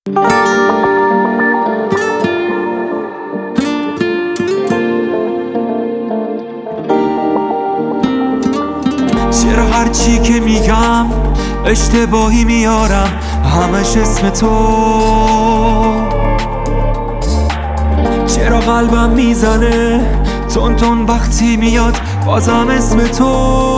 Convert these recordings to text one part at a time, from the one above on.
چرا هرچی که میگم اشتباهی میارم همش اسم تو؟ چرا قلبم میزنه تون تون وقتی میاد بازم اسم تو؟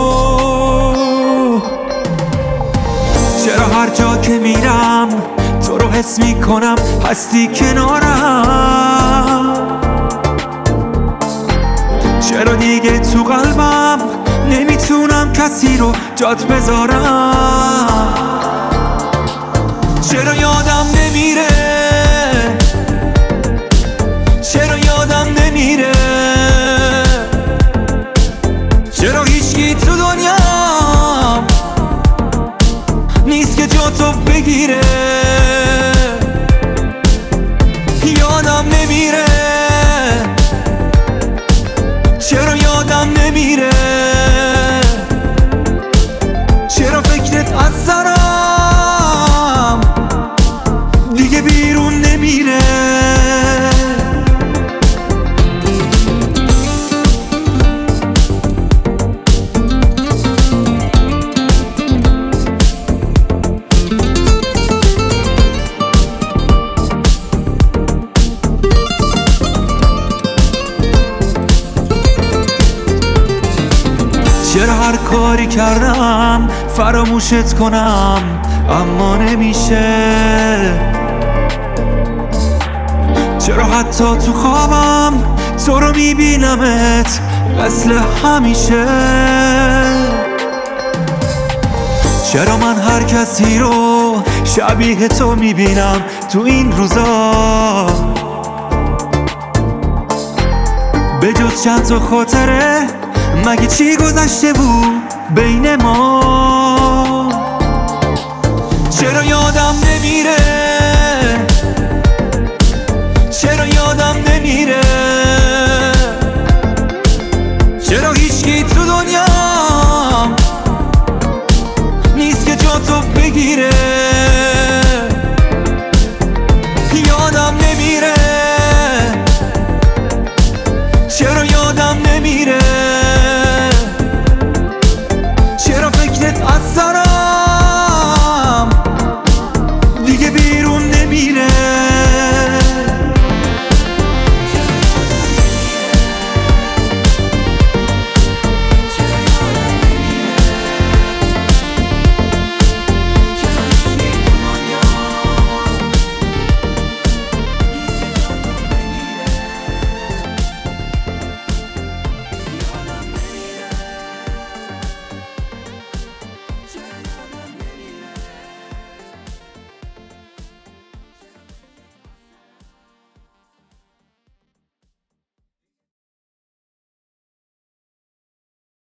چرا هر جا که میرم تو رو حس میکنم هستی کنارم؟ چرا دیگه تو قلبم نمیتونم کسی رو جات بذارم؟ چرا یادم نمیره؟ چرا یادم نمیره؟ چرا هیچکی تو دنیام نیست که جا تو بگیره؟ یادم نمیره؟ چرا یادم نمیره؟ چرا فکرت از سرم دیگه بیرون نمیره؟ چرا هر کاری کردم فراموشت کنم اما نمیشه؟ چرا حتی تو خوابم تو رو میبینمت مثل همیشه؟ چرا من هر کسی رو شبیه تو میبینم تو این روزا؟ به جز چند تا خاطره مگه چی گذشته بود بین ما؟